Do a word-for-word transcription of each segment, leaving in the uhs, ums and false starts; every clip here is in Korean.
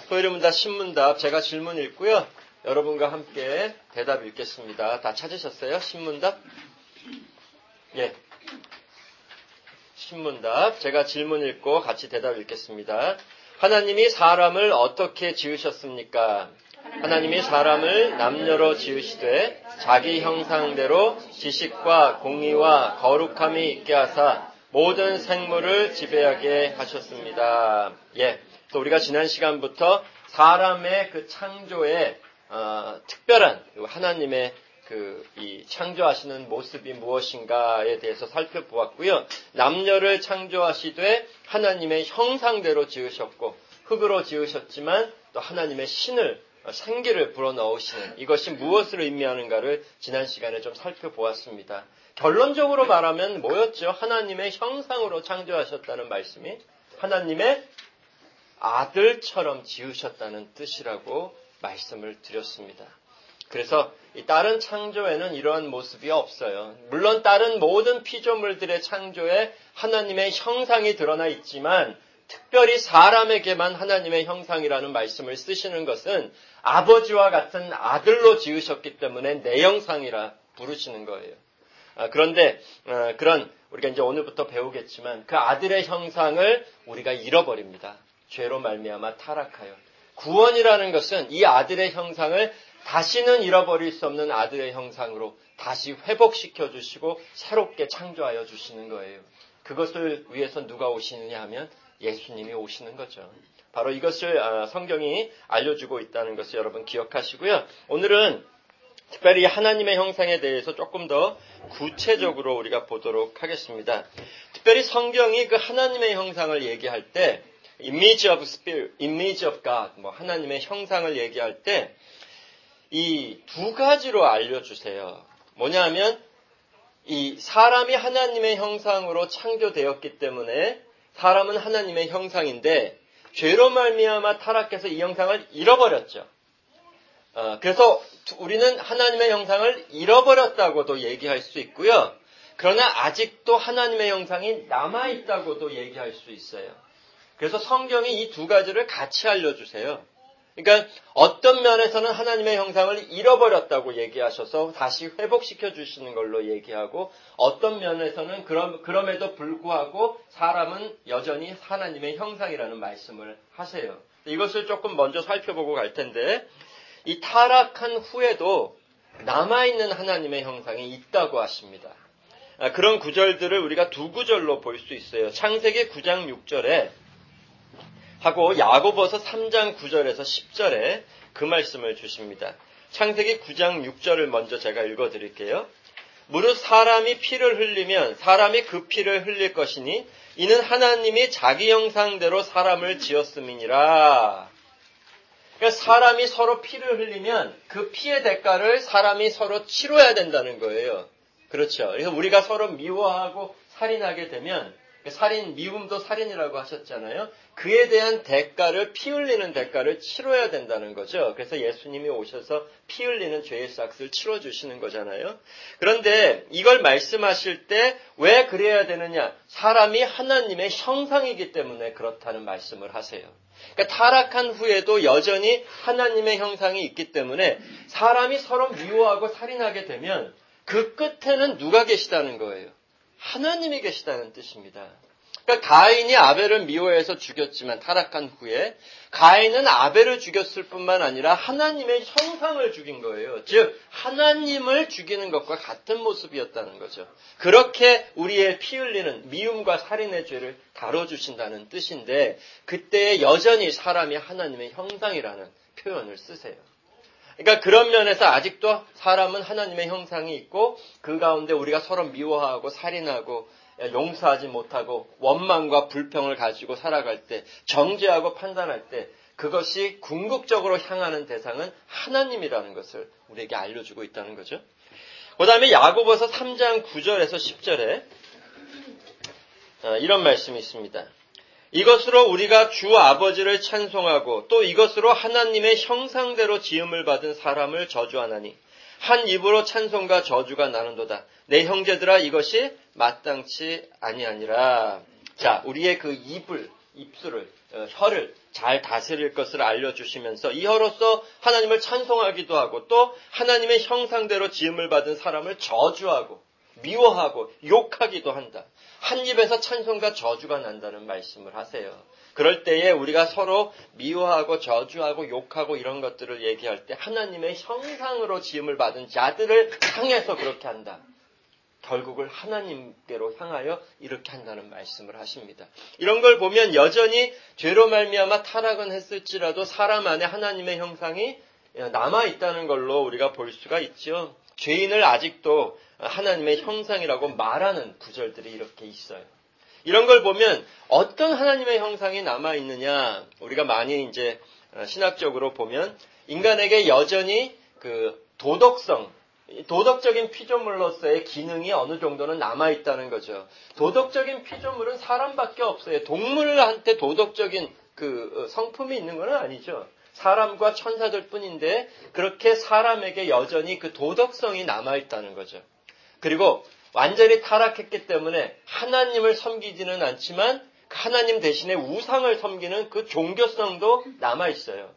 토요일문답 신문답 제가 질문 읽고요. 여러분과 함께 대답 읽겠습니다. 다 찾으셨어요? 신문답? 예. 신문답 제가 질문 읽고 같이 대답 읽겠습니다. 하나님이 사람을 어떻게 지으셨습니까? 하나님이 사람을 남녀로 지으시되 자기 형상대로 지식과 공의와 거룩함이 있게 하사 모든 생물을 지배하게 하셨습니다. 예. 또 우리가 지난 시간부터 사람의 그 창조의 어, 특별한 하나님의 그 이 창조하시는 모습이 무엇인가에 대해서 살펴보았고요. 남녀를 창조하시되 하나님의 형상대로 지으셨고 흙으로 지으셨지만 또 하나님의 신을 생기를 불어넣으시는 이것이 무엇을 의미하는가를 지난 시간에 좀 살펴보았습니다. 결론적으로 말하면 뭐였죠? 하나님의 형상으로 창조하셨다는 말씀이 하나님의 아들처럼 지으셨다는 뜻이라고 말씀을 드렸습니다. 그래서 이 다른 창조에는 이러한 모습이 없어요. 물론 다른 모든 피조물들의 창조에 하나님의 형상이 드러나 있지만 특별히 사람에게만 하나님의 형상이라는 말씀을 쓰시는 것은 아버지와 같은 아들로 지으셨기 때문에 내 형상이라 부르시는 거예요. 아, 그런데 어, 그런 우리가 이제 오늘부터 배우겠지만 그 아들의 형상을 우리가 잃어버립니다. 죄로 말미암아 타락하여. 구원이라는 것은 이 아들의 형상을 다시는 잃어버릴 수 없는 아들의 형상으로 다시 회복시켜 주시고 새롭게 창조하여 주시는 거예요. 그것을 위해서 누가 오시느냐 하면 예수님이 오시는 거죠. 바로 이것을 성경이 알려주고 있다는 것을 여러분 기억하시고요. 오늘은 특별히 하나님의 형상에 대해서 조금 더 구체적으로 우리가 보도록 하겠습니다. 특별히 성경이 그 하나님의 형상을 얘기할 때 image of spirit, image of God, 뭐 하나님의 형상을 얘기할 때 이 두 가지로 알려주세요. 뭐냐 하면 이 사람이 하나님의 형상으로 창조되었기 때문에 사람은 하나님의 형상인데 죄로 말미암아 타락해서 이 형상을 잃어버렸죠. 어, 그래서 우리는 하나님의 형상을 잃어버렸다고도 얘기할 수 있고요. 그러나 아직도 하나님의 형상이 남아있다고도 얘기할 수 있어요. 그래서 성경이 이 두 가지를 같이 알려주세요. 그러니까 어떤 면에서는 하나님의 형상을 잃어버렸다고 얘기하셔서 다시 회복시켜 주시는 걸로 얘기하고 어떤 면에서는 그럼, 그럼에도 불구하고 사람은 여전히 하나님의 형상이라는 말씀을 하세요. 이것을 조금 먼저 살펴보고 갈 텐데 이 타락한 후에도 남아있는 하나님의 형상이 있다고 하십니다. 그런 구절들을 우리가 두 구절로 볼 수 있어요. 창세기 구 장 육 절에 하고 야고보서 삼 장 구 절에서 십 절에 그 말씀을 주십니다. 창세기 구 장 육 절을 먼저 제가 읽어드릴게요. 무릇 사람이 피를 흘리면 사람이 그 피를 흘릴 것이니 이는 하나님이 자기 형상대로 사람을 지었음이니라. 그러니까 사람이 서로 피를 흘리면 그 피의 대가를 사람이 서로 치러야 된다는 거예요. 그렇죠. 그래서 우리가 서로 미워하고 살인하게 되면 살인, 미움도 살인이라고 하셨잖아요. 그에 대한 대가를, 피 흘리는 대가를 치러야 된다는 거죠. 그래서 예수님이 오셔서 피 흘리는 죄의 싹을 치러주시는 거잖아요. 그런데 이걸 말씀하실 때 왜 그래야 되느냐? 사람이 하나님의 형상이기 때문에 그렇다는 말씀을 하세요. 그러니까 타락한 후에도 여전히 하나님의 형상이 있기 때문에 사람이 서로 미워하고 살인하게 되면 그 끝에는 누가 계시다는 거예요? 하나님이 계시다는 뜻입니다. 그러니까 가인이 아벨을 미워해서 죽였지만 타락한 후에 가인은 아벨을 죽였을 뿐만 아니라 하나님의 형상을 죽인 거예요. 즉 하나님을 죽이는 것과 같은 모습이었다는 거죠. 그렇게 우리의 피 흘리는 미움과 살인의 죄를 다뤄주신다는 뜻인데 그때 여전히 사람이 하나님의 형상이라는 표현을 쓰세요. 그러니까 그런 면에서 아직도 사람은 하나님의 형상이 있고 그 가운데 우리가 서로 미워하고 살인하고 용서하지 못하고 원망과 불평을 가지고 살아갈 때 정죄하고 판단할 때 그것이 궁극적으로 향하는 대상은 하나님이라는 것을 우리에게 알려주고 있다는 거죠. 그 다음에 야고보서 삼 장 구 절에서 십 절에 이런 말씀이 있습니다. 이것으로 우리가 주 아버지를 찬송하고 또 이것으로 하나님의 형상대로 지음을 받은 사람을 저주하나니 한 입으로 찬송과 저주가 나는도다. 내 형제들아 이것이 마땅치 아니하니라. 자, 우리의 그 입을 입술을 혀를 잘 다스릴 것을 알려주시면서 이 혀로서 하나님을 찬송하기도 하고 또 하나님의 형상대로 지음을 받은 사람을 저주하고 미워하고 욕하기도 한다. 한 입에서 찬송과 저주가 난다는 말씀을 하세요. 그럴 때에 우리가 서로 미워하고 저주하고 욕하고 이런 것들을 얘기할 때 하나님의 형상으로 지음을 받은 자들을 향해서 그렇게 한다. 결국을 하나님께로 향하여 이렇게 한다는 말씀을 하십니다. 이런 걸 보면 여전히 죄로 말미암아 타락은 했을지라도 사람 안에 하나님의 형상이 남아있다는 걸로 우리가 볼 수가 있죠. 죄인을 아직도 하나님의 형상이라고 말하는 구절들이 이렇게 있어요. 이런 걸 보면 어떤 하나님의 형상이 남아있느냐, 우리가 많이 이제 신학적으로 보면 인간에게 여전히 그 도덕성, 도덕적인 피조물로서의 기능이 어느 정도는 남아있다는 거죠. 도덕적인 피조물은 사람밖에 없어요. 동물한테 도덕적인 그 성품이 있는 건 아니죠. 사람과 천사들 뿐인데 그렇게 사람에게 여전히 그 도덕성이 남아있다는 거죠. 그리고 완전히 타락했기 때문에 하나님을 섬기지는 않지만 하나님 대신에 우상을 섬기는 그 종교성도 남아있어요.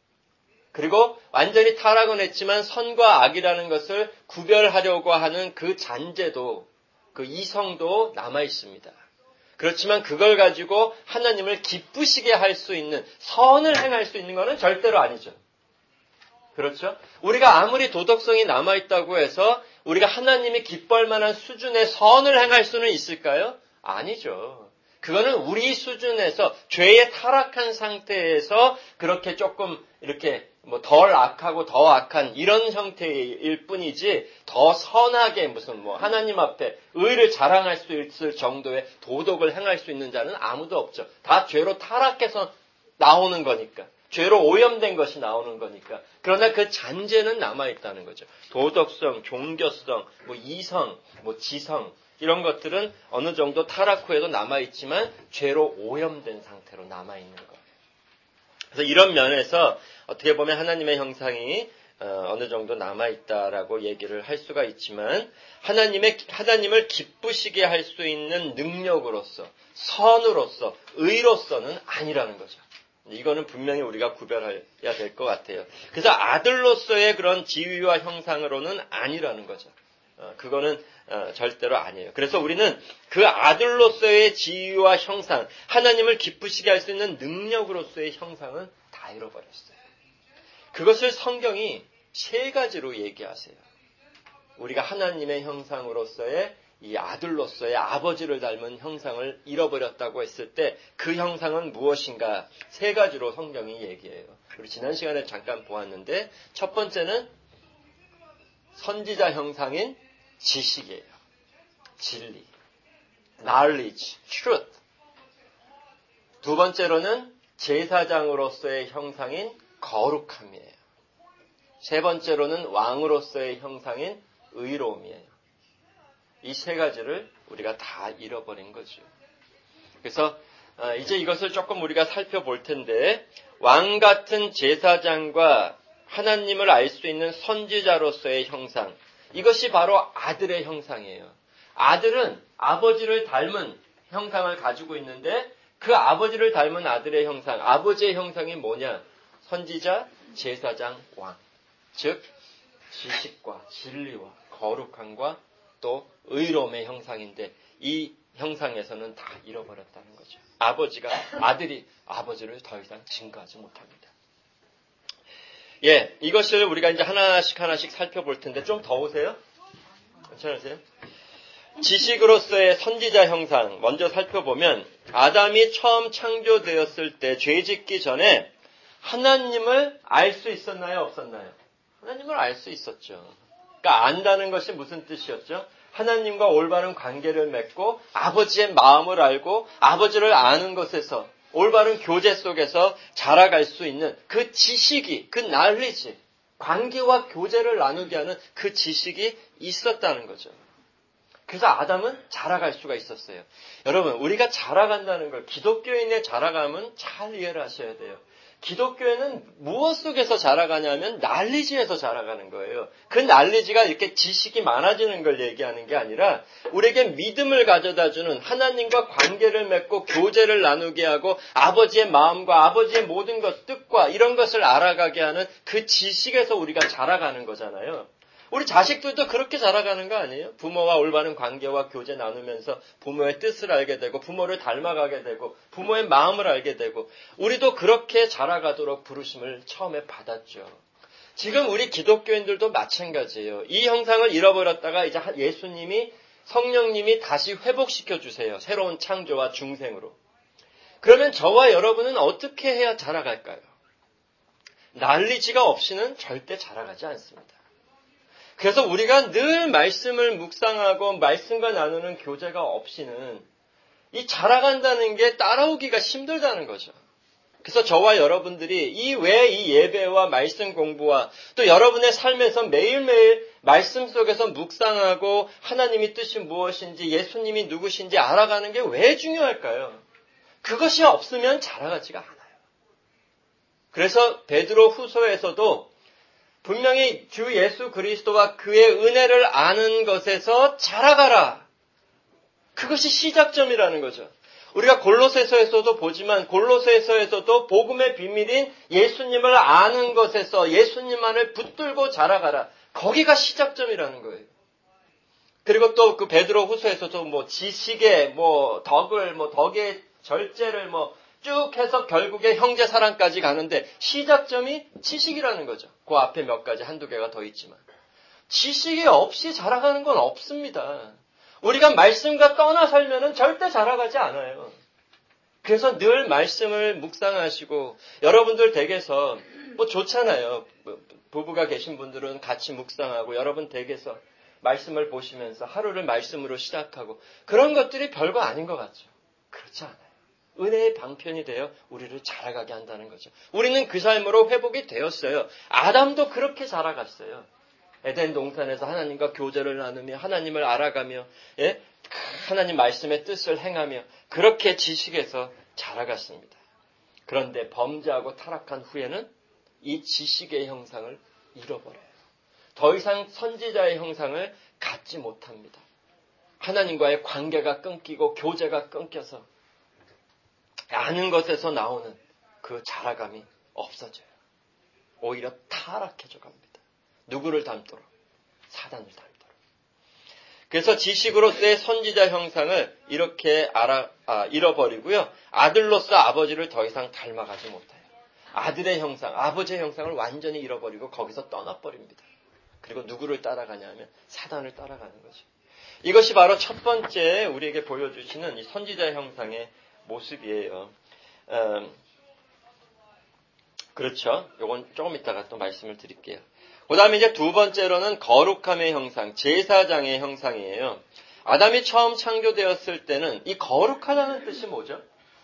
그리고 완전히 타락은 했지만 선과 악이라는 것을 구별하려고 하는 그 잔재도, 그 이성도 남아있습니다. 그렇지만 그걸 가지고 하나님을 기쁘시게 할 수 있는, 선을 행할 수 있는 것은 절대로 아니죠. 그렇죠? 우리가 아무리 도덕성이 남아있다고 해서 우리가 하나님이 기뻐할 만한 수준의 선을 행할 수는 있을까요? 아니죠. 그거는 우리 수준에서 죄에 타락한 상태에서 그렇게 조금 이렇게 뭐 덜 악하고 더 악한 이런 형태일 뿐이지 더 선하게 무슨 뭐 하나님 앞에 의를 자랑할 수 있을 정도의 도덕을 행할 수 있는 자는 아무도 없죠. 다 죄로 타락해서 나오는 거니까. 죄로 오염된 것이 나오는 거니까. 그러나 그 잔재는 남아있다는 거죠. 도덕성, 종교성, 뭐 이성, 뭐 지성 이런 것들은 어느 정도 타락 후에도 남아있지만 죄로 오염된 상태로 남아있는 거예요. 그래서 이런 면에서 어떻게 보면 하나님의 형상이 어느 정도 남아있다라고 얘기를 할 수가 있지만 하나님의, 하나님을 기쁘시게 할 수 있는 능력으로서, 선으로서, 의로서는 아니라는 거죠. 이거는 분명히 우리가 구별해야 될 것 같아요. 그래서 아들로서의 그런 지위와 형상으로는 아니라는 거죠. 어, 그거는 어, 절대로 아니에요. 그래서 우리는 그 아들로서의 지위와 형상, 하나님을 기쁘시게 할 수 있는 능력으로서의 형상은 다 잃어버렸어요. 그것을 성경이 세 가지로 얘기하세요. 우리가 하나님의 형상으로서의 이 아들로서의 아버지를 닮은 형상을 잃어버렸다고 했을 때 그 형상은 무엇인가? 세 가지로 성경이 얘기해요. 우리 지난 시간에 잠깐 보았는데 첫 번째는 선지자 형상인 지식이에요. 진리, knowledge, truth. 두 번째로는 제사장으로서의 형상인 거룩함이에요. 세 번째로는 왕으로서의 형상인 의로움이에요. 이 세 가지를 우리가 다 잃어버린 거죠. 그래서 이제 이것을 조금 우리가 살펴볼 텐데 왕 같은 제사장과 하나님을 알 수 있는 선지자로서의 형상, 이것이 바로 아들의 형상이에요. 아들은 아버지를 닮은 형상을 가지고 있는데 그 아버지를 닮은 아들의 형상, 아버지의 형상이 뭐냐? 선지자, 제사장, 왕. 즉 지식과 진리와 거룩함과 또 의로움의 형상인데 이 형상에서는 다 잃어버렸다는 거죠. 아버지가, 아들이 아버지를 더 이상 증거하지 못합니다. 예, 이것을 우리가 이제 하나씩 하나씩 살펴볼 텐데 좀 더우세요? 괜찮으세요? 지식으로서의 선지자 형상 먼저 살펴보면 아담이 처음 창조되었을 때 죄 짓기 전에 하나님을 알 수 있었나요? 없었나요? 하나님을 알 수 있었죠. 그러니까 안다는 것이 무슨 뜻이었죠? 하나님과 올바른 관계를 맺고 아버지의 마음을 알고 아버지를 아는 것에서 올바른 교제 속에서 자라갈 수 있는 그 지식이, 그 knowledge, 관계와 교제를 나누게 하는 그 지식이 있었다는 거죠. 그래서 아담은 자라갈 수가 있었어요. 여러분, 우리가 자라간다는 걸, 기독교인의 자라감은 잘 이해를 하셔야 돼요. 기독교회는 무엇 속에서 자라가냐면 난리지에서 자라가는 거예요. 그 난리지가 이렇게 지식이 많아지는 걸 얘기하는 게 아니라 우리에게 믿음을 가져다주는 하나님과 관계를 맺고 교제를 나누게 하고 아버지의 마음과 아버지의 모든 것, 뜻과 이런 것을 알아가게 하는 그 지식에서 우리가 자라가는 거잖아요. 우리 자식들도 그렇게 자라가는 거 아니에요? 부모와 올바른 관계와 교제 나누면서 부모의 뜻을 알게 되고 부모를 닮아가게 되고 부모의 마음을 알게 되고 우리도 그렇게 자라가도록 부르심을 처음에 받았죠. 지금 우리 기독교인들도 마찬가지예요. 이 형상을 잃어버렸다가 이제 예수님이 성령님이 다시 회복시켜 주세요. 새로운 창조와 중생으로. 그러면 저와 여러분은 어떻게 해야 자라갈까요? 난리지가 없이는 절대 자라가지 않습니다. 그래서 우리가 늘 말씀을 묵상하고 말씀과 나누는 교제가 없이는 이 자라간다는 게 따라오기가 힘들다는 거죠. 그래서 저와 여러분들이 이 외에 이 예배와 말씀 공부와 또 여러분의 삶에서 매일매일 말씀 속에서 묵상하고 하나님의 뜻이 무엇인지 예수님이 누구신지 알아가는 게 왜 중요할까요? 그것이 없으면 자라가지가 않아요. 그래서 베드로 후서에서도 분명히 주 예수 그리스도와 그의 은혜를 아는 것에서 자라가라. 그것이 시작점이라는 거죠. 우리가 골로새서에서도 보지만 골로새서에서도 복음의 비밀인 예수님을 아는 것에서 예수님만을 붙들고 자라가라. 거기가 시작점이라는 거예요. 그리고 또 그 베드로 후서에서도 뭐 지식의 뭐 덕을 뭐 덕의 절제를 뭐 쭉 해서 결국에 형제 사랑까지 가는데 시작점이 지식이라는 거죠. 그 앞에 몇 가지 한두 개가 더 있지만 지식이 없이 자라가는 건 없습니다. 우리가 말씀과 떠나 살면은 절대 자라가지 않아요. 그래서 늘 말씀을 묵상하시고 여러분들 댁에서 뭐 좋잖아요. 부부가 계신 분들은 같이 묵상하고 여러분 댁에서 말씀을 보시면서 하루를 말씀으로 시작하고 그런 것들이 별거 아닌 것 같죠. 그렇지 않아요. 은혜의 방편이 되어 우리를 자라가게 한다는 거죠. 우리는 그 삶으로 회복이 되었어요. 아담도 그렇게 자라갔어요. 에덴 동산에서 하나님과 교제를 나누며 하나님을 알아가며 예? 하나님 말씀의 뜻을 행하며 그렇게 지식에서 자라갔습니다. 그런데 범죄하고 타락한 후에는 이 지식의 형상을 잃어버려요. 더 이상 선지자의 형상을 갖지 못합니다. 하나님과의 관계가 끊기고 교제가 끊겨서 아는 것에서 나오는 그 자라감이 없어져요. 오히려 타락해져 갑니다. 누구를 닮도록? 사단을 닮도록. 그래서 지식으로서의 선지자 형상을 이렇게 알아, 아, 잃어버리고요. 아들로서 아버지를 더 이상 닮아가지 못해요. 아들의 형상, 아버지의 형상을 완전히 잃어버리고 거기서 떠나버립니다. 그리고 누구를 따라가냐면 사단을 따라가는 거죠. 이것이 바로 첫 번째 우리에게 보여주시는 이 선지자 형상의 모습이에요. 음, 그렇죠. 요건 조금 이따가 또 말씀을 드릴게요. 그 다음에 이제 두 번째로는 거룩함의 형상, 제사장의 형상이에요. 아담이 처음 창조되었을 때는 이 거룩하다는 뜻이 뭐죠?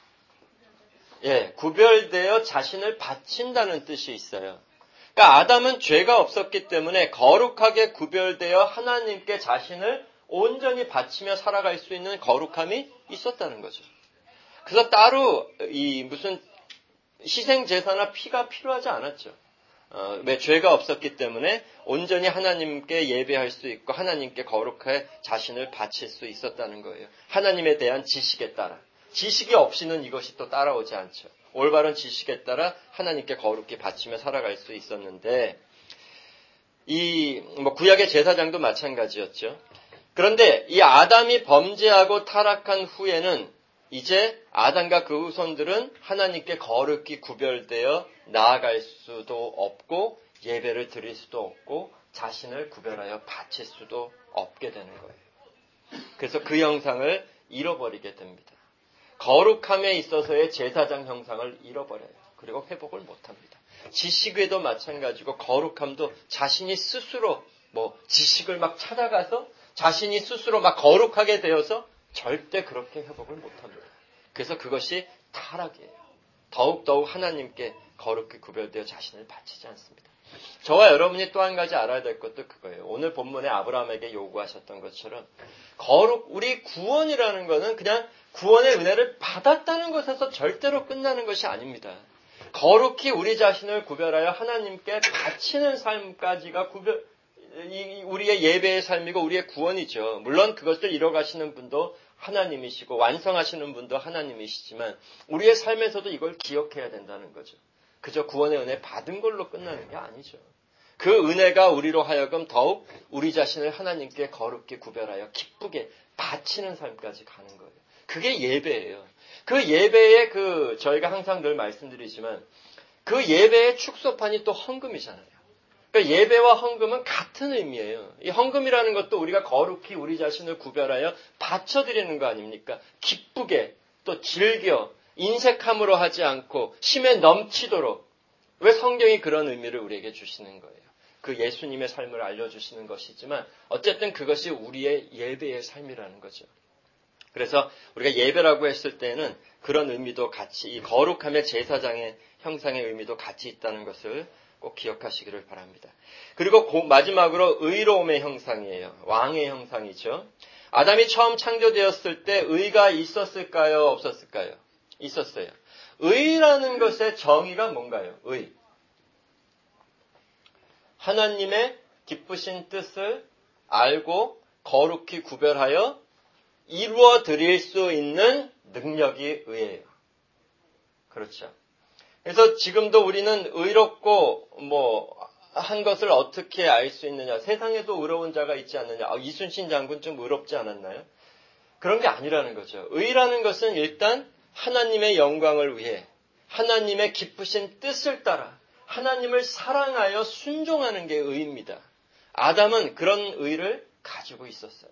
예, 구별되어 자신을 바친다는 뜻이 있어요. 그러니까 아담은 죄가 없었기 때문에 거룩하게 구별되어 하나님께 자신을 온전히 바치며 살아갈 수 있는 거룩함이 있었다는 거죠. 그래서 따로 이 무슨 희생 제사나 피가 필요하지 않았죠. 어, 왜 죄가 없었기 때문에 온전히 하나님께 예배할 수 있고 하나님께 거룩하게 자신을 바칠 수 있었다는 거예요. 하나님에 대한 지식에 따라. 지식이 없이는 이것이 또 따라오지 않죠. 올바른 지식에 따라 하나님께 거룩히 바치며 살아갈 수 있었는데 이 뭐 구약의 제사장도 마찬가지였죠. 그런데 이 아담이 범죄하고 타락한 후에는 이제 아담과 그 후손들은 하나님께 거룩히 구별되어 나아갈 수도 없고 예배를 드릴 수도 없고 자신을 구별하여 바칠 수도 없게 되는 거예요. 그래서 그 형상을 잃어버리게 됩니다. 거룩함에 있어서의 제사장 형상을 잃어버려요. 그리고 회복을 못합니다. 지식에도 마찬가지고 거룩함도 자신이 스스로 뭐 지식을 막 찾아가서 자신이 스스로 막 거룩하게 되어서 절대 그렇게 회복을 못합니다. 그래서 그것이 타락이에요. 더욱더욱 하나님께 거룩히 구별되어 자신을 바치지 않습니다. 저와 여러분이 또 한 가지 알아야 될 것도 그거예요. 오늘 본문에 아브라함에게 요구하셨던 것처럼 거룩, 우리 구원이라는 것은 그냥 구원의 은혜를 받았다는 것에서 절대로 끝나는 것이 아닙니다. 거룩히 우리 자신을 구별하여 하나님께 바치는 삶까지가 구별, 이, 우리의 예배의 삶이고 우리의 구원이죠. 물론 그것을 이뤄가시는 분도 하나님이시고 완성하시는 분도 하나님이시지만 우리의 삶에서도 이걸 기억해야 된다는 거죠. 그저 구원의 은혜 받은 걸로 끝나는 게 아니죠. 그 은혜가 우리로 하여금 더욱 우리 자신을 하나님께 거룩히 구별하여 기쁘게 바치는 삶까지 가는 거예요. 그게 예배예요. 그 예배의 그 저희가 항상 늘 말씀드리지만 그 예배의 축소판이 또 헌금이잖아요. 그러니까 예배와 헌금은 같은 의미예요. 이 헌금이라는 것도 우리가 거룩히 우리 자신을 구별하여 바쳐드리는 거 아닙니까? 기쁘게 또 즐겨 인색함으로 하지 않고 심에 넘치도록. 왜 성경이 그런 의미를 우리에게 주시는 거예요? 그 예수님의 삶을 알려주시는 것이지만 어쨌든 그것이 우리의 예배의 삶이라는 거죠. 그래서 우리가 예배라고 했을 때는 그런 의미도 같이 이 거룩함의 제사장의 형상의 의미도 같이 있다는 것을 꼭 기억하시기를 바랍니다. 그리고 고, 마지막으로 의로움의 형상이에요. 왕의 형상이죠. 아담이 처음 창조되었을 때 의가 있었을까요? 없었을까요? 있었어요. 의라는 것의 정의가 뭔가요? 의. 하나님의 기쁘신 뜻을 알고 거룩히 구별하여 이루어 드릴 수 있는 능력이 의예요. 그렇죠. 그래서 지금도 우리는 의롭고 뭐 한 것을 어떻게 알 수 있느냐. 세상에도 의로운 자가 있지 않느냐. 아, 이순신 장군 좀 의롭지 않았나요? 그런 게 아니라는 거죠. 의라는 것은 일단 하나님의 영광을 위해 하나님의 기쁘신 뜻을 따라 하나님을 사랑하여 순종하는 게 의입니다. 아담은 그런 의를 가지고 있었어요.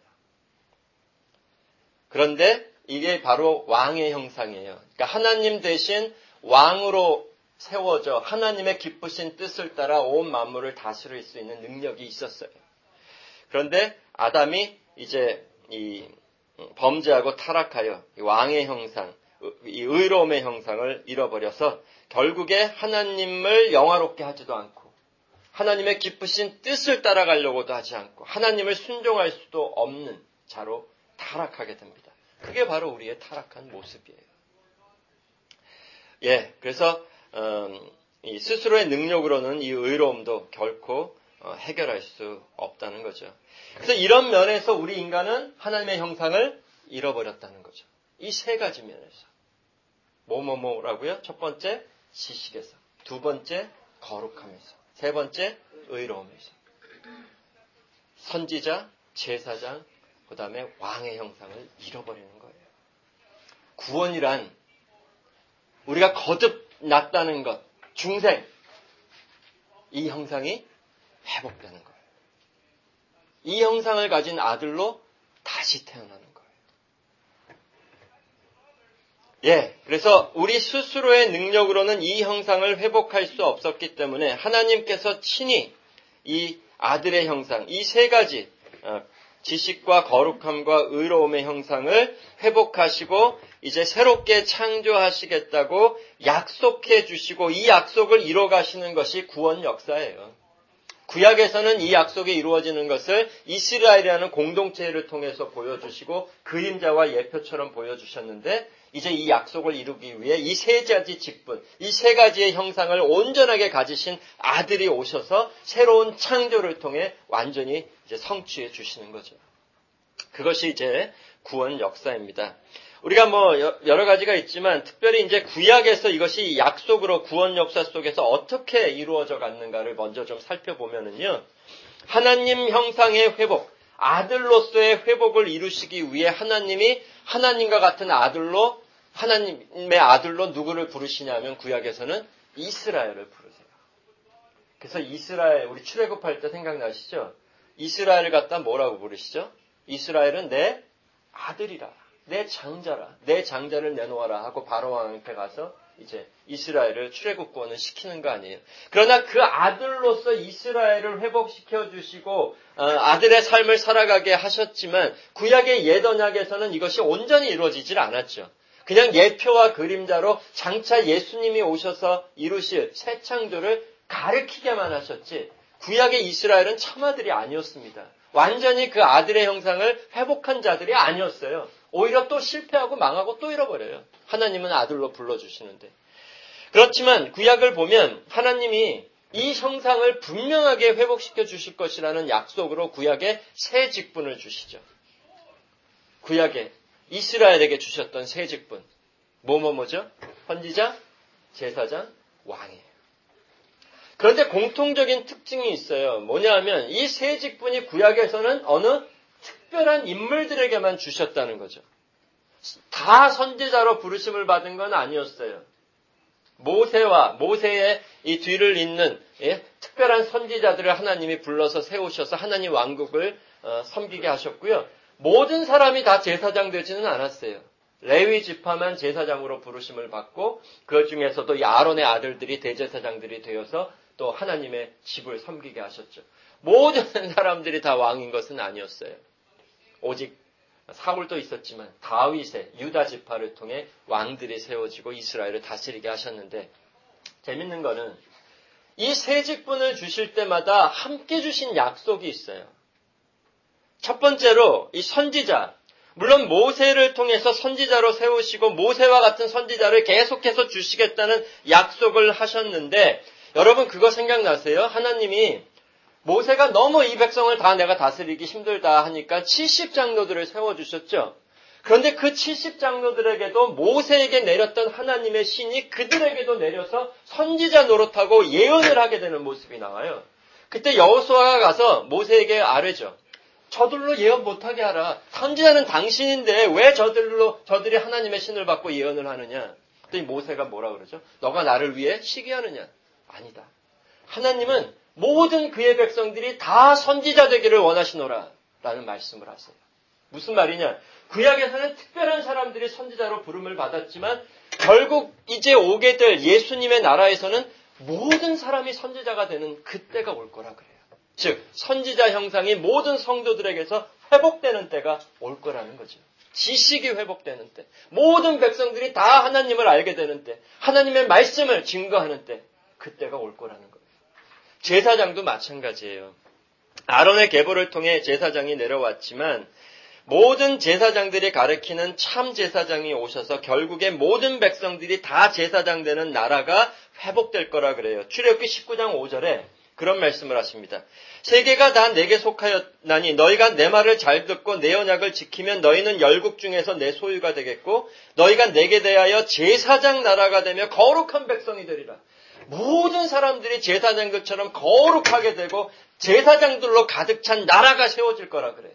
그런데 이게 바로 왕의 형상이에요. 그러니까 하나님 대신 왕으로 세워져 하나님의 기쁘신 뜻을 따라 온 만물을 다스릴 수 있는 능력이 있었어요. 그런데 아담이 이제 이 범죄하고 타락하여 이 왕의 형상, 이 의로움의 형상을 잃어버려서 결국에 하나님을 영화롭게 하지도 않고 하나님의 기쁘신 뜻을 따라가려고도 하지 않고 하나님을 순종할 수도 없는 자로 타락하게 됩니다. 그게 바로 우리의 타락한 모습이에요. 예, 그래서 음, 이 스스로의 능력으로는 이 의로움도 결코 어, 해결할 수 없다는 거죠. 그래서 이런 면에서 우리 인간은 하나님의 형상을 잃어버렸다는 거죠. 이 세 가지 면에서. 뭐뭐뭐라고요? 첫 번째, 지식에서. 두 번째, 거룩함에서. 세 번째, 의로움에서. 선지자, 제사장, 그 다음에 왕의 형상을 잃어버리는 거예요. 구원이란 우리가 거듭 났다는 것, 중생, 이 형상이 회복되는 거예요. 이 형상을 가진 아들로 다시 태어나는 거예요. 예, 그래서 우리 스스로의 능력으로는 이 형상을 회복할 수 없었기 때문에 하나님께서 친히 이 아들의 형상, 이 세 가지 지식과 거룩함과 의로움의 형상을 회복하시고 이제 새롭게 창조하시겠다고 약속해 주시고 이 약속을 이뤄가시는 것이 구원 역사예요. 구약에서는 이 약속이 이루어지는 것을 이스라엘이라는 공동체를 통해서 보여주시고 그림자와 예표처럼 보여주셨는데 이제 이 약속을 이루기 위해 이 세 가지 직분, 이 세 가지의 형상을 온전하게 가지신 아들이 오셔서 새로운 창조를 통해 완전히 이제 성취해 주시는 거죠. 그것이 이제 구원 역사입니다. 우리가 뭐 여러 가지가 있지만 특별히 이제 구약에서 이것이 약속으로 구원 역사 속에서 어떻게 이루어져 갔는가를 먼저 좀 살펴보면은요. 하나님 형상의 회복, 아들로서의 회복을 이루시기 위해 하나님이 하나님과 같은 아들로 하나님의 아들로 누구를 부르시냐면 구약에서는 이스라엘을 부르세요. 그래서 이스라엘 우리 출애굽할 때 생각나시죠? 이스라엘을 갖다 뭐라고 부르시죠? 이스라엘은 내 아들이라. 내 장자라. 내 장자를 내놓아라 하고 바로왕한테 가서 이제 이스라엘을 출애굽 구원을 시키는 거 아니에요. 그러나 그 아들로서 이스라엘을 회복시켜 주시고 어, 아들의 삶을 살아가게 하셨지만 구약의 옛 언약에서는 이것이 온전히 이루어지질 않았죠. 그냥 예표와 그림자로 장차 예수님이 오셔서 이루실 새 창조를 가르치게만 하셨지 구약의 이스라엘은 참아들이 아니었습니다. 완전히 그 아들의 형상을 회복한 자들이 아니었어요. 오히려 또 실패하고 망하고 또 잃어버려요. 하나님은 아들로 불러주시는데. 그렇지만 구약을 보면 하나님이 이 형상을 분명하게 회복시켜 주실 것이라는 약속으로 구약에 새 직분을 주시죠. 구약에 이스라엘에게 주셨던 새 직분. 뭐뭐뭐죠? 선지자, 제사장, 왕이에요. 그런데 공통적인 특징이 있어요. 뭐냐 하면 이 새 직분이 구약에서는 어느 특별한 인물들에게만 주셨다는 거죠. 다 선지자로 부르심을 받은 건 아니었어요. 모세와 모세의 이 뒤를 잇는 예, 특별한 선지자들을 하나님이 불러서 세우셔서 하나님 왕국을 어, 섬기게 하셨고요. 모든 사람이 다 제사장 되지는 않았어요. 레위 지파만 제사장으로 부르심을 받고 그 중에서도 이 아론의 아들들이 대제사장들이 되어서 또 하나님의 집을 섬기게 하셨죠. 모든 사람들이 다 왕인 것은 아니었어요. 오직 사울도 있었지만 다윗의 유다 지파를 통해 왕들이 세워지고 이스라엘을 다스리게 하셨는데 재밌는 거는 이 새 직분을 주실 때마다 함께 주신 약속이 있어요. 첫 번째로 이 선지자, 물론 모세를 통해서 선지자로 세우시고 모세와 같은 선지자를 계속해서 주시겠다는 약속을 하셨는데 여러분 그거 생각나세요? 하나님이 모세가 너무 이 백성을 다 내가 다스리기 힘들다 하니까 칠십 장로들을 세워주셨죠. 그런데 그 칠십 장로들에게도 모세에게 내렸던 하나님의 신이 그들에게도 내려서 선지자 노릇하고 예언을 하게 되는 모습이 나와요. 그때 여호수아가 가서 모세에게 아뢰죠. 저들로 예언 못하게 하라. 선지자는 당신인데 왜 저들로 저들이 하나님의 신을 받고 예언을 하느냐. 그랬더니 모세가 뭐라 그러죠? 너가 나를 위해 시기하느냐. 아니다. 하나님은 모든 그의 백성들이 다 선지자 되기를 원하시노라 라는 말씀을 하세요. 무슨 말이냐? 구약에서는 특별한 사람들이 선지자로 부름을 받았지만 결국 이제 오게 될 예수님의 나라에서는 모든 사람이 선지자가 되는 그때가 올 거라 그래요. 즉 선지자 형상이 모든 성도들에게서 회복되는 때가 올 거라는 거죠. 지식이 회복되는 때, 모든 백성들이 다 하나님을 알게 되는 때, 하나님의 말씀을 증거하는 때, 그때가 올 거라는 거예요. 제사장도 마찬가지예요. 아론의 계보를 통해 제사장이 내려왔지만 모든 제사장들이 가리키는 참 제사장이 오셔서 결국에 모든 백성들이 다 제사장 되는 나라가 회복될 거라 그래요. 출애굽기 십구 장 오 절에 그런 말씀을 하십니다. 세계가 다 내게 속하였나니 너희가 내 말을 잘 듣고 내 언약을 지키면 너희는 열국 중에서 내 소유가 되겠고 너희가 내게 대하여 제사장 나라가 되며 거룩한 백성이 되리라. 모든 사람들이 제사장들처럼 거룩하게 되고 제사장들로 가득 찬 나라가 세워질 거라 그래요.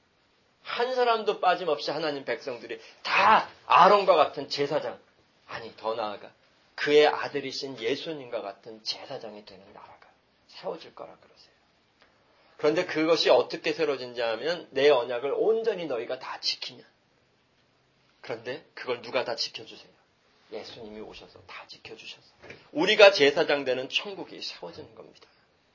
한 사람도 빠짐없이 하나님 백성들이 다 아론과 같은 제사장, 아니 더 나아가 그의 아들이신 예수님과 같은 제사장이 되는 나라가 세워질 거라 그러세요. 그런데 그것이 어떻게 세워지는지 하면 내 언약을 온전히 너희가 다 지키면. 그런데 그걸 누가 다 지켜주세요? 예수님이 오셔서 다 지켜주셔서 우리가 제사장 되는 천국이 세워지는 겁니다.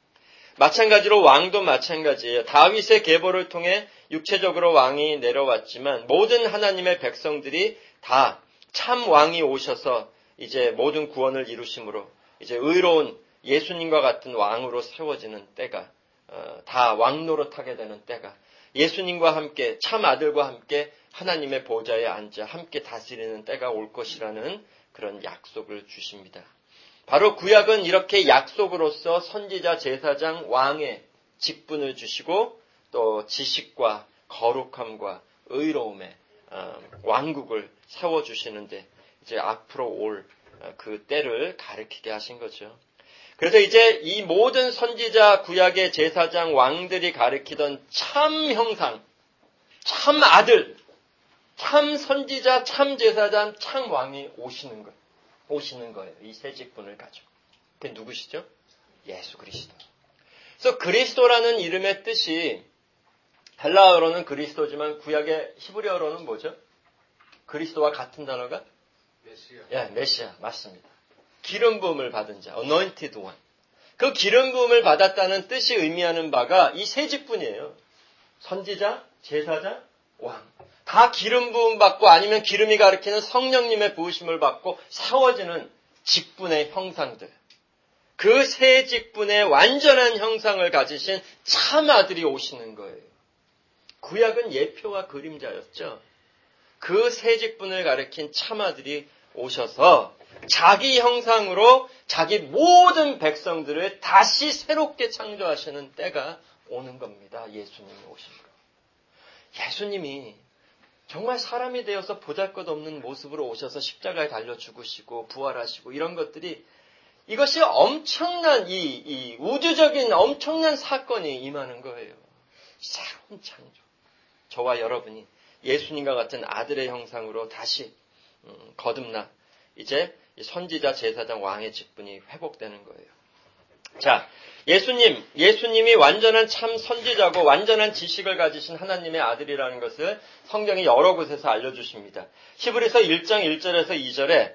마찬가지로 왕도 마찬가지예요. 다윗의 계보를 통해 육체적으로 왕이 내려왔지만 모든 하나님의 백성들이 다 참 왕이 오셔서 이제 모든 구원을 이루심으로 이제 의로운 예수님과 같은 왕으로 세워지는 때가 어, 다 왕노릇하게 되는 때가 예수님과 함께 참 아들과 함께 하나님의 보좌에 앉아 함께 다스리는 때가 올 것이라는 그런 약속을 주십니다. 바로 구약은 이렇게 약속으로서 선지자, 제사장, 왕의 직분을 주시고 또 지식과 거룩함과 의로움의 왕국을 세워주시는데 이제 앞으로 올 그 때를 가리키게 하신 거죠. 그래서 이제 이 모든 선지자, 구약의 제사장, 왕들이 가리키던 참 형상, 참 아들, 참 선지자, 참 제사장, 참 왕이 오시는 거예요. 오시는 거예요. 이 새 직분을 가지고. 그게 누구시죠? 예수 그리스도. 그래서 그리스도라는 이름의 뜻이 헬라어로는 그리스도지만 구약의 히브리어로는 뭐죠? 그리스도와 같은 단어가? 메시아. 예, 메시아. 맞습니다. 기름 부음을 받은 자, anointed one. 그 기름 부음을 받았다는 뜻이 의미하는 바가 이 새 직분이에요. 선지자, 제사장, 왕. 다 기름 부음 받고 아니면 기름이 가리키는 성령님의 부으심을 받고 세워지는 직분의 형상들. 그 새 직분의 완전한 형상을 가지신 참 아들이 오시는 거예요. 구약은 예표와 그림자였죠. 그 새 직분을 가리킨 참 아들이 오셔서 자기 형상으로 자기 모든 백성들을 다시 새롭게 창조하시는 때가 오는 겁니다. 예수님이 오신 거. 예수님이 정말 사람이 되어서 보잘것없는 모습으로 오셔서 십자가에 달려 죽으시고 부활하시고 이런 것들이 이것이 엄청난 이, 이 우주적인 엄청난 사건이 임하는 거예요. 새로운 창조. 저와 여러분이 예수님과 같은 아들의 형상으로 다시 음, 거듭나 이제 선지자, 제사장, 왕의 직분이 회복되는 거예요. 자, 예수님, 예수님이 완전한 참 선지자고 완전한 지식을 가지신 하나님의 아들이라는 것을 성경이 여러 곳에서 알려주십니다. 히브리서 일 장 일 절에서 이 절에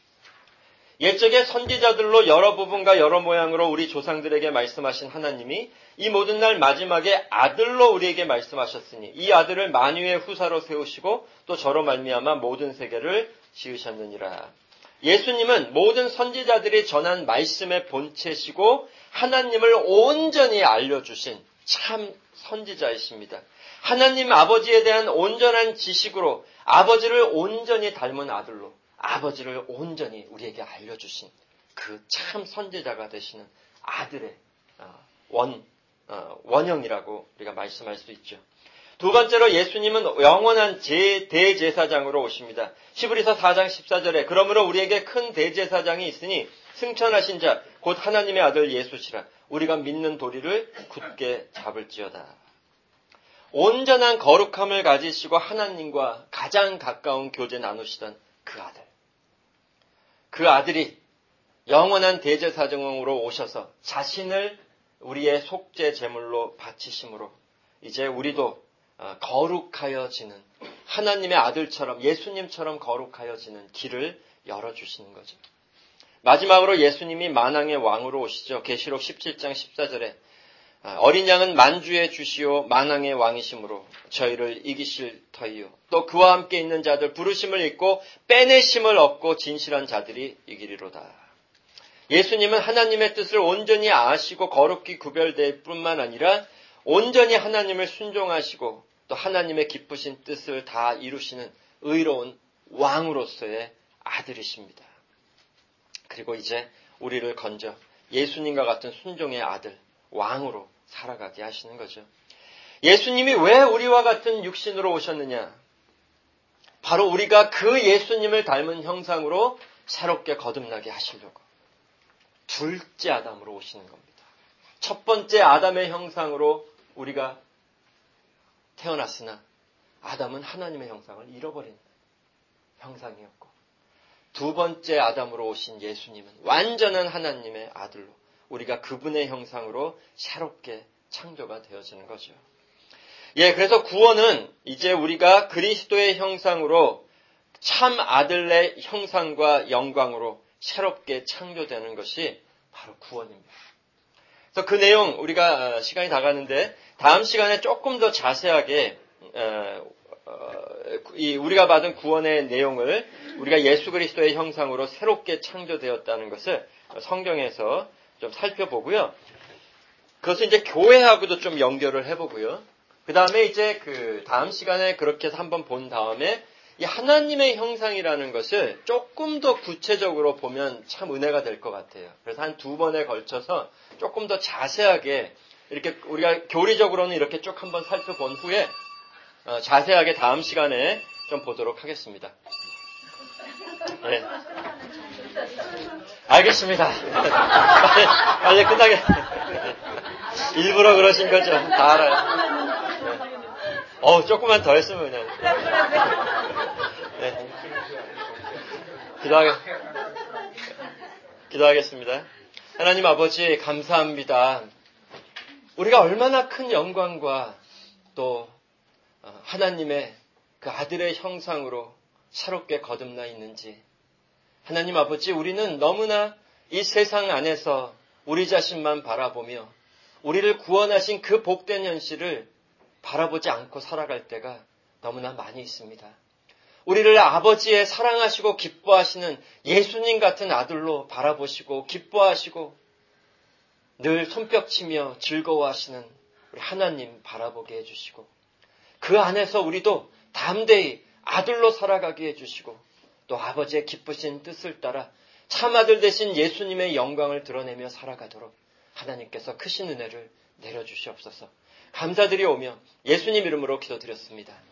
옛적의 선지자들로 여러 부분과 여러 모양으로 우리 조상들에게 말씀하신 하나님이 이 모든 날 마지막에 아들로 우리에게 말씀하셨으니 이 아들을 만유의 후사로 세우시고 또 저로 말미암아 모든 세계를 지으셨느니라. 예수님은 모든 선지자들이 전한 말씀의 본체시고 하나님을 온전히 알려주신 참 선지자이십니다. 하나님 아버지에 대한 온전한 지식으로 아버지를 온전히 닮은 아들로 아버지를 온전히 우리에게 알려주신 그 참 선지자가 되시는 아들의 원, 원형이라고 우리가 말씀할 수 있죠. 두 번째로 예수님은 영원한 제, 대제사장으로 오십니다. 히브리서 사 장 십사 절에 그러므로 우리에게 큰 대제사장이 있으니 승천하신 자 곧 하나님의 아들 예수시라. 우리가 믿는 도리를 굳게 잡을지어다. 온전한 거룩함을 가지시고 하나님과 가장 가까운 교제 나누시던 그 아들. 그 아들이 영원한 대제사장으로 오셔서 자신을 우리의 속죄 제물로 바치심으로 이제 우리도 거룩하여지는 하나님의 아들처럼 예수님처럼 거룩하여지는 길을 열어주시는 거죠. 마지막으로 예수님이 만왕의 왕으로 오시죠. 계시록 십칠 장 십사 절에 어린 양은 만주의 주시오 만왕의 왕이심으로 저희를 이기실 터이요. 또 그와 함께 있는 자들 부르심을 잊고 빼내심을 얻고 진실한 자들이 이기리로다. 예수님은 하나님의 뜻을 온전히 아시고 거룩히 구별될 뿐만 아니라 온전히 하나님을 순종하시고 또 하나님의 기쁘신 뜻을 다 이루시는 의로운 왕으로서의 아들이십니다. 그리고 이제 우리를 건져 예수님과 같은 순종의 아들, 왕으로 살아가게 하시는 거죠. 예수님이 왜 우리와 같은 육신으로 오셨느냐? 바로 우리가 그 예수님을 닮은 형상으로 새롭게 거듭나게 하시려고. 둘째 아담으로 오시는 겁니다. 첫 번째 아담의 형상으로 우리가 태어났으나 아담은 하나님의 형상을 잃어버린 형상이었고 두 번째 아담으로 오신 예수님은 완전한 하나님의 아들로 우리가 그분의 형상으로 새롭게 창조가 되어지는 거죠. 예, 그래서 구원은 이제 우리가 그리스도의 형상으로 참 아들의 형상과 영광으로 새롭게 창조되는 것이 바로 구원입니다. 그래서 그 내용 우리가 시간이 다 가는데 다음 시간에 조금 더 자세하게 이 우리가 받은 구원의 내용을 우리가 예수 그리스도의 형상으로 새롭게 창조되었다는 것을 성경에서 좀 살펴보고요. 그것을 이제 교회하고도 좀 연결을 해보고요. 그 다음에 이제 그 다음 시간에 그렇게 해서 한번 본 다음에 이 하나님의 형상이라는 것을 조금 더 구체적으로 보면 참 은혜가 될 것 같아요. 그래서 한 두 번에 걸쳐서 조금 더 자세하게 이렇게 우리가 교리적으로는 이렇게 쭉 한번 살펴본 후에 어, 자세하게 다음 시간에 좀 보도록 하겠습니다. 네. 알겠습니다. 빨리, 빨리 끝나게. 일부러 그러신 거죠. 다 알아요. 네. 어우, 조금만 더 했으면 그냥. 네. 기도하겠, 기도하겠습니다. 하나님 아버지, 감사합니다. 우리가 얼마나 큰 영광과 또 하나님의 그 아들의 형상으로 새롭게 거듭나 있는지. 하나님 아버지, 우리는 너무나 이 세상 안에서 우리 자신만 바라보며 우리를 구원하신 그 복된 현실을 바라보지 않고 살아갈 때가 너무나 많이 있습니다. 우리를 아버지의 사랑하시고 기뻐하시는 예수님 같은 아들로 바라보시고 기뻐하시고 늘 손뼉치며 즐거워하시는 우리 하나님 바라보게 해주시고 그 안에서 우리도 담대히 아들로 살아가게 해주시고 또 아버지의 기쁘신 뜻을 따라 참아들 대신 예수님의 영광을 드러내며 살아가도록 하나님께서 크신 은혜를 내려주시옵소서. 감사드리오며 예수님 이름으로 기도드렸습니다.